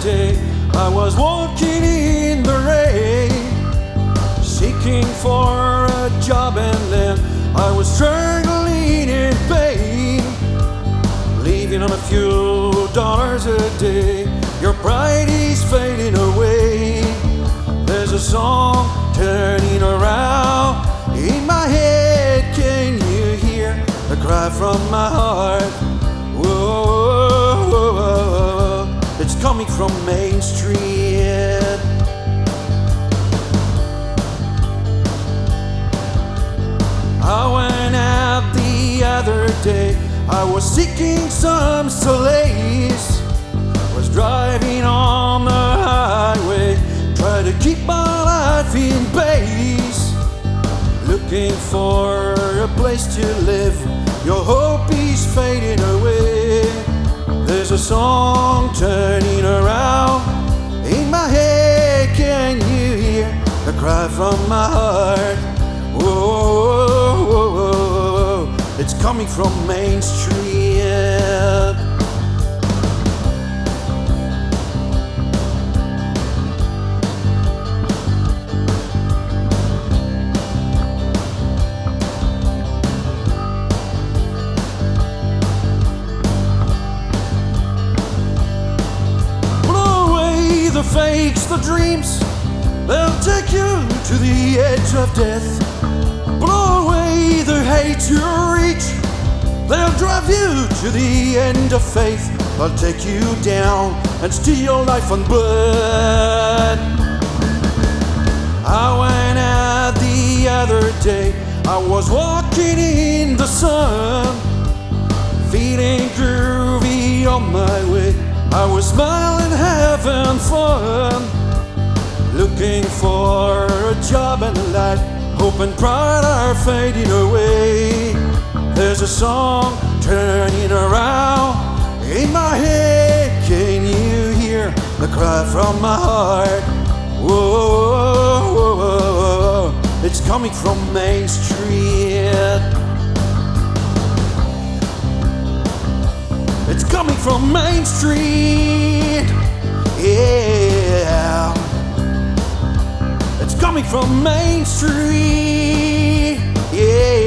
day, I was walking in the rain, seeking for a job, and then I was struggling in pain, living on a few dollars a day. Your pride is fading away. There's a song turning around in my head. Can you hear the cry from my heart? Whoa, whoa, whoa. It's coming from Main Street. I went out the other day, I was seeking some solace, was driving on the highway, trying to keep my life in pace, looking for a place to live. Your hope is fading away. There's a song turning around in my head. Can you hear the cry from my heart? Whoa, whoa, whoa. It's coming from Main Street. The fakes, the dreams, they'll take you to the edge of death. Blow away the hate you reach, they'll drive you to the end of faith. They'll take you down and steal your life and blood. I went out the other day, I was walking in the sun, feeling groovy on my way. I was smiling, having fun, looking for a job and a life. Hope and pride are fading away. There's a song turning around in my head. Can you hear the cry from my heart? Whoa, whoa, whoa, whoa. It's coming from Main Street. It's coming from Main Street, yeah. It's coming from Main Street, yeah.